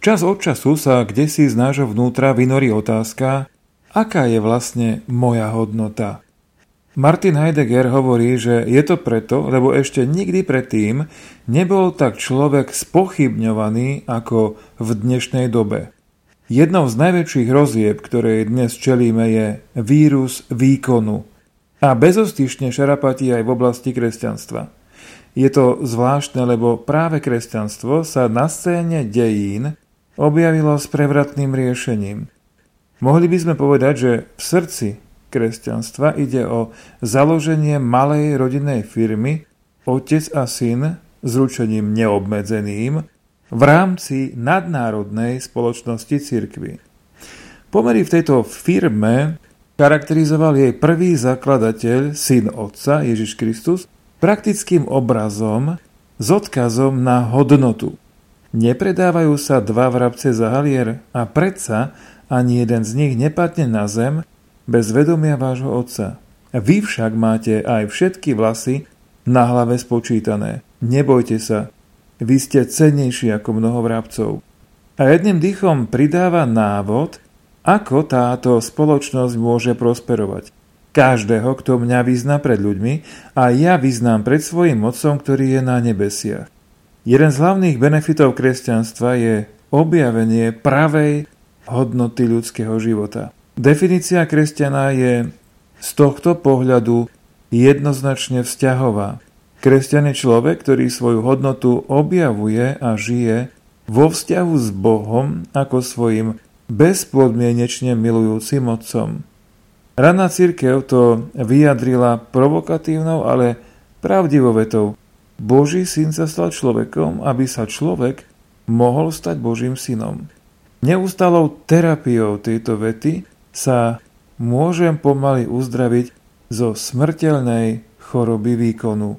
Čas od času sa kdesi z nášho vnútra vynorí otázka, aká je vlastne moja hodnota. Martin Heidegger hovorí, že je to preto, lebo ešte nikdy predtým nebol tak človek spochybňovaný ako v dnešnej dobe. Jednou z najväčších hrozieb, ktorej dnes čelíme, je vírus výkonu. A bezostyšne šarapatí aj v oblasti kresťanstva. Je to zvláštne, lebo práve kresťanstvo sa na scéne dejín objavilo s prevratným riešením. Mohli by sme povedať, že v srdci kresťanstva ide o založenie malej rodinnej firmy otec a syn s ručením neobmedzeným v rámci nadnárodnej spoločnosti cirkvi. Pomery v tejto firme charakterizoval jej prvý zakladateľ, syn otca Ježiš Kristus, praktickým obrazom s odkazom na hodnotu. Nepredávajú sa dva vrabce za halier a predsa ani jeden z nich nepadne na zem bez vedomia vášho otca. Vy však máte aj všetky vlasy na hlave spočítané. Nebojte sa, vy ste cennejší ako mnoho vrabcov. A jedným dýchom pridáva návod, ako táto spoločnosť môže prosperovať. Každého, kto mňa vyzná pred ľuďmi, a ja vyznám pred svojím Otcom, ktorý je na nebesiach. Jeden z hlavných benefitov kresťanstva je objavenie pravej hodnoty ľudského života. Definícia kresťana je z tohto pohľadu jednoznačne vzťahová. Kresťan je človek, ktorý svoju hodnotu objavuje a žije vo vzťahu s Bohom ako svojim bezpodmienečne milujúcim Otcom. Raná cirkev to vyjadrila provokatívnou, ale pravdivou vetou. Boží syn sa stal človekom, aby sa človek mohol stať Božím synom. Neustálou terapiou tejto vety sa môžem pomaly uzdraviť zo smrteľnej choroby výkonu.